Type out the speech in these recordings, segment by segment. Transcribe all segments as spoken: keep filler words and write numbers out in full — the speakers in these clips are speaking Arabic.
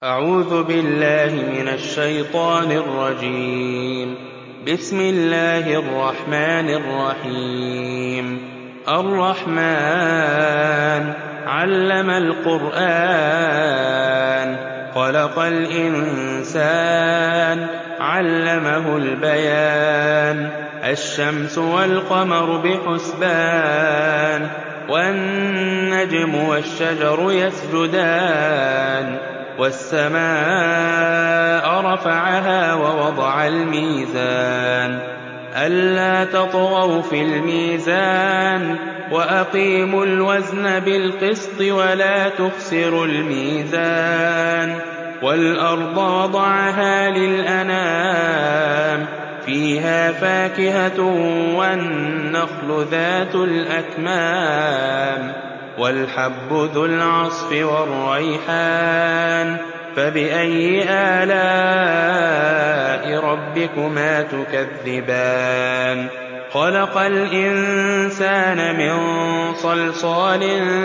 أعوذ بالله من الشيطان الرجيم. بسم الله الرحمن الرحيم. الرحمن علم القرآن خلق الإنسان علمه البيان الشمس والقمر بحسبان والنجم والشجر يسجدان والسماء رفعها ووضع الميزان ألا تطغوا في الميزان وأقيموا الوزن بالقسط ولا تخسروا الميزان والأرض وضعها للأنام فيها فاكهة والنخل ذات الأكمام والحب ذو العصف والريحان فبأي آلاء ربكما تكذبان خلق الإنسان من صلصال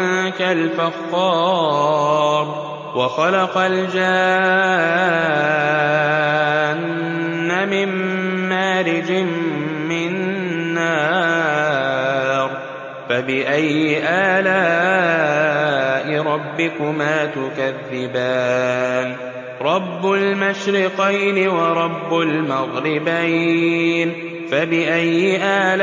كالفخار وخلق الجان من مارج من نار فبأي آلاء ربكما تكذبان رب المشرقين ورب المغربين فبأي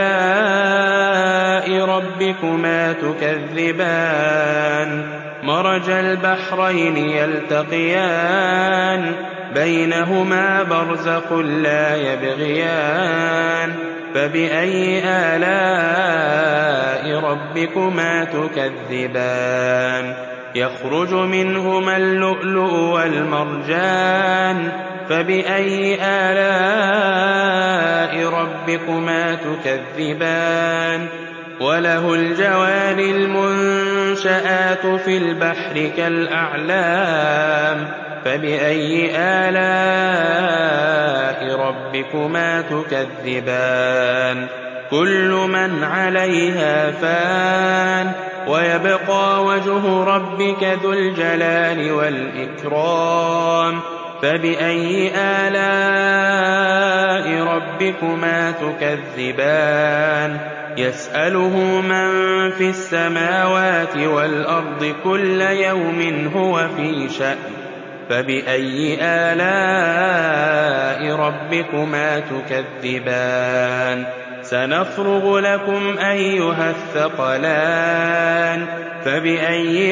آلاء ربكما تكذبان مرج البحرين يلتقيان بينهما برزخ لا يبغيان فبأي آلاء ربكما تكذبان يخرج منهما اللؤلؤ والمرجان فبأي آلاء ربكما تكذبان وله الجوار المنشآت في البحر كالأعلام فبأي آلاء ربكما تكذبان كل من عليها فان ويبقى وجه ربك ذو الجلال والإكرام فبأي آلاء ربكما تكذبان يسأله من في السماوات والأرض كل يوم هو في شأن فبأي آلاء ربكما تكذبان سنفرغ لكم أيها الثقلان فبأي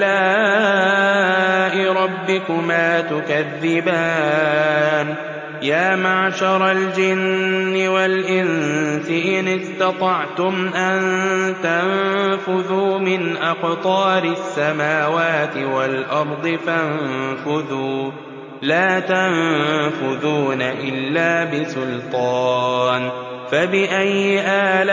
آلاء ربكما تكذبان يا معشر الجن والإنس إن استطعتم أن تنفذوا من أقطار السماوات والأرض فانفذوا لا تنفذون إلا بسلطان فبأي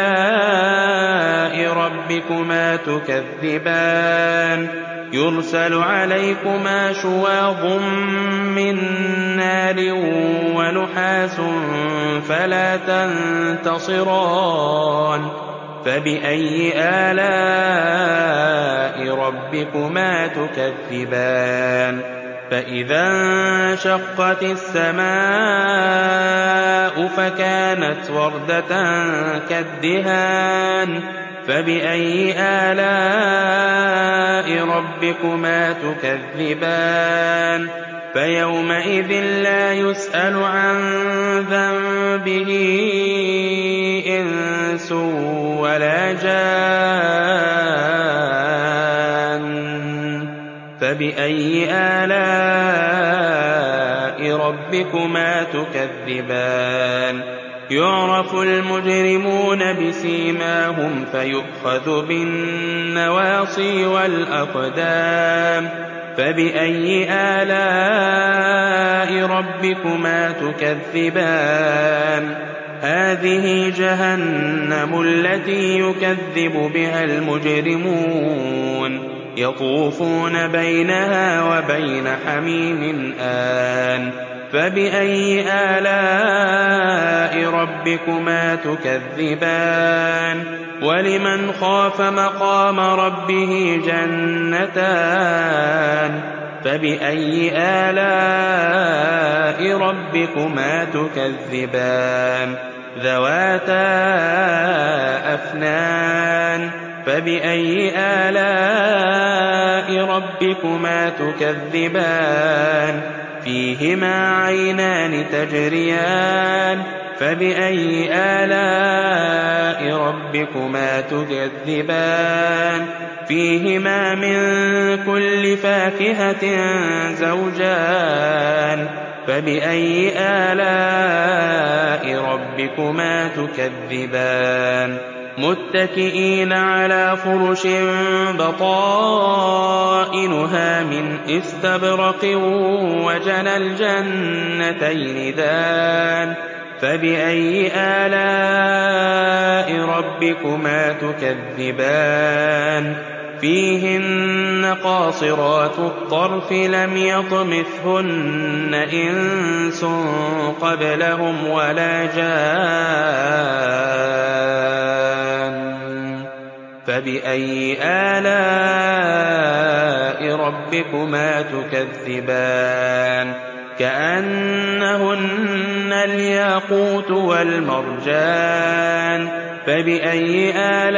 آلاء ربكما تكذبان يرسل عليكما شواظ من نار ونحاس فلا تنتصران فبأي آلاء ربكما تكذبان فإذا انشقت السماء فكانت وردة كالدهان فبأي آلاء ربكما تكذبان فيومئذ لا يسأل عن ذنبه إنس ولا جان فبأي آلاء ربكما تكذبان يعرف المجرمون بسيماهم فيؤخذ بالنواصي والأقدام فبأي آلاء ربكما تكذبان هذه جهنم التي يكذب بها المجرمون يطوفون بينها وبين حميم آن فبأي آلاء ربكما تكذبان ولمن خاف مقام ربه جنتان فبأي آلاء ربكما تكذبان ذواتا أفنان فبأي آلاء ربكما تكذبان فيهما عينان تجريان فبأي آلاء ربكما تكذبان فيهما من كل فاكهة زوجان فبأي آلاء ربكما تكذبان متكئين على فرش بطائنها من استبرق وجنى الجنتين دان فبأي آلاء ربكما تكذبان فيهن قاصرات الطرف لم يطمثهن إنس قبلهم ولا جان فبأي آلاء ربكما تكذبان كأنهن الياقوت والمرجان فبأي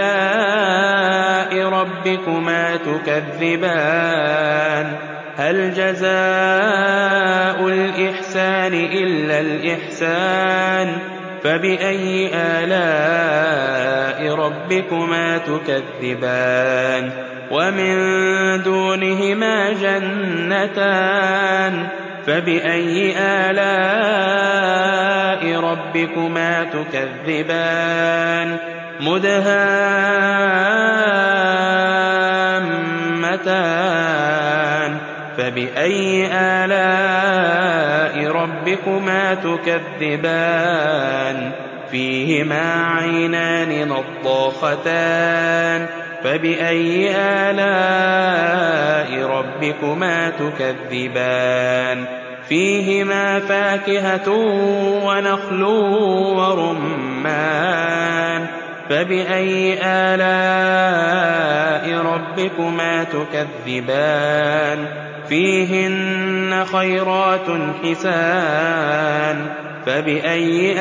آلاء ربكما تكذبان هل جزاء الإحسان إلا الإحسان فبأي آلاء ربكما تكذبان ومن دونهما جنتان فبأي آلاء ربكما تكذبان مدهامتان فبأي آلاء ربكما تكذبان فيهما عينان نضاختان فبأي آلاء ربكما تكذبان فيهما فاكهة ونخل ورمان فبأي آلاء ربكما تكذبان فيهن خيرات حسان فبأي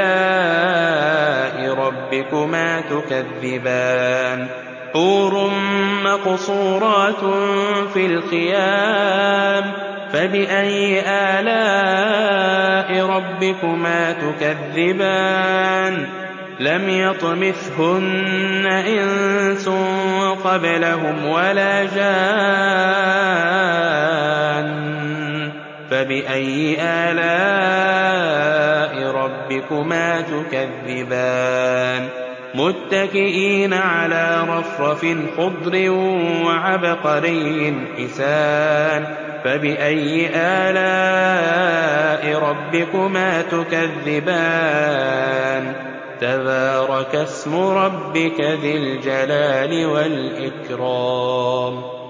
آلاء ربكما تكذبان حور مقصورات في الخيام فبأي آلاء ربكما تكذبان لم يطمثهن إنس قبلهم ولا جان فبأي آلاء ربكما تكذبان متكئين على رفرف خضر وعبقري حسان فبأي آلاء ربكما تكذبان تبارك اسم ربك ذي الجلال والإكرام